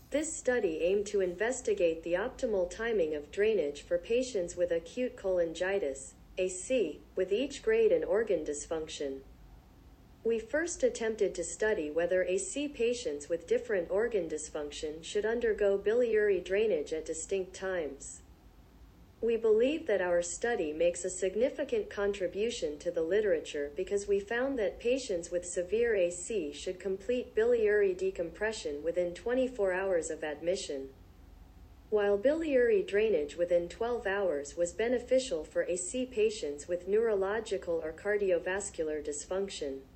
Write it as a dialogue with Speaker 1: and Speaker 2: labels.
Speaker 1: This study aimed to investigate the optimal timing of drainage for patients with acute cholangitis, AC, with each grade and organ dysfunction. We first attempted to study whether AC patients with different organ dysfunction should undergo biliary drainage at distinct times. We believe that our study makes a significant contribution to the literature because we found that patients with severe AC should complete biliary decompression within 24 hours of admission, while biliary drainage within 12 hours was beneficial for AC patients with neurological or cardiovascular dysfunction.